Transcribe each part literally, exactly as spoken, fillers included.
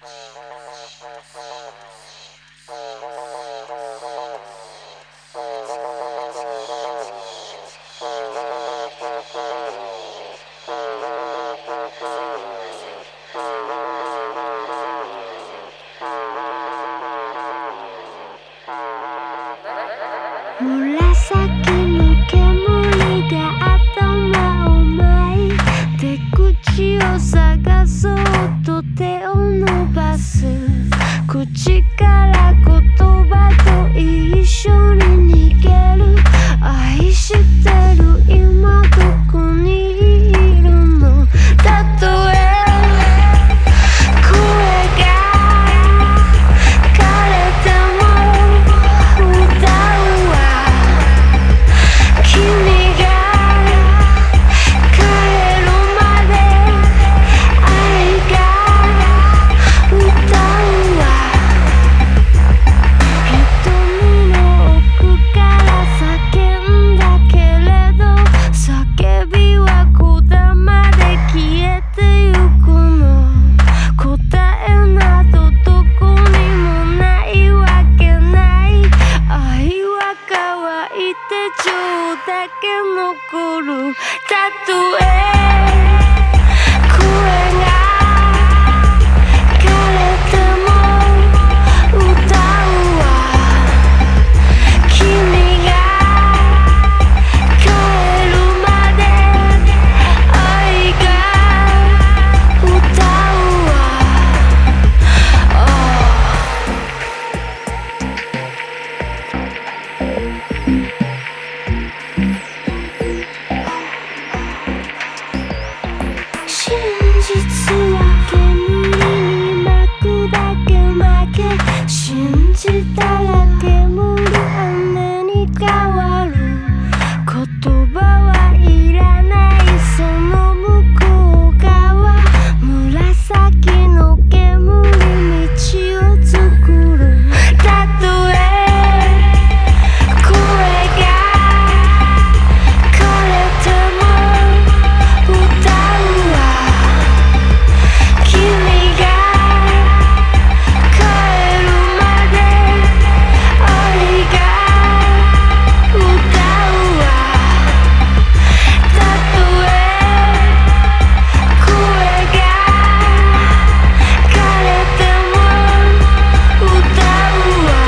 紫の煙で頭を巻いて口を探そうと手を伸ばす口から言葉と一緒に逃げる愛してる今どこにいるのたとえ声が枯れても歌うわ君が帰るまで愛が歌うわ瞳の奥から叫んだけれど叫びはこだまで消えてゆくの答えなどどこにもないわけない愛は乾いて情だけ残るたとえ声が枯れても歌うわ君が帰るまで愛が歌うわ真実は煙に巻くだけ負け信じたら煙雨に変わる言葉はいらないその向こう側紫の煙道を作るたとえ声が枯れても歌うわ君が帰るまで愛が歌うわたとえ声が枯れても歌うわ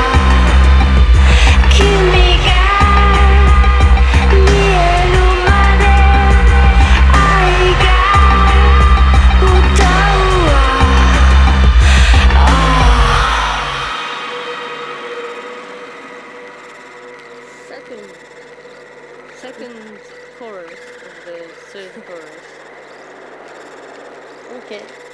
君が見えるまで愛が歌うわ Second, second chorus of the third chorus. Okay.